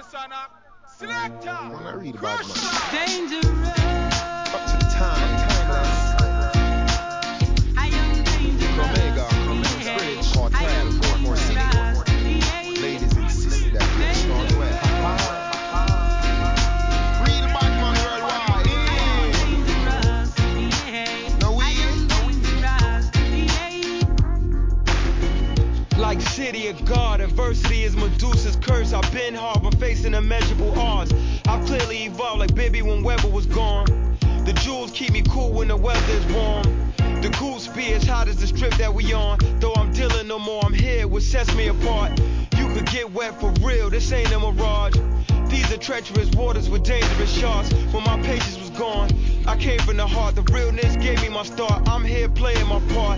When I read about man, Dangerous. up to the timeless. I am dangerous. Omega, Spirit, Cartel, Portmore City. Ladies insist that you start well. Real bad man worldwide. No we. Like city of God, adversity is Medusa's curse. I've been hard, but facing immeasurable odds. I've clearly evolved like Bibby when Weber was gone. The jewels keep me cool when the weather is warm. The cool speed as hot as the strip that we on. Though I'm dealing no more, I'm here, what sets me apart. You could get wet for real, this ain't a mirage. These are treacherous waters with dangerous sharks. When my patience was gone, I came from the heart. The realness gave me my start. I'm here playing my part.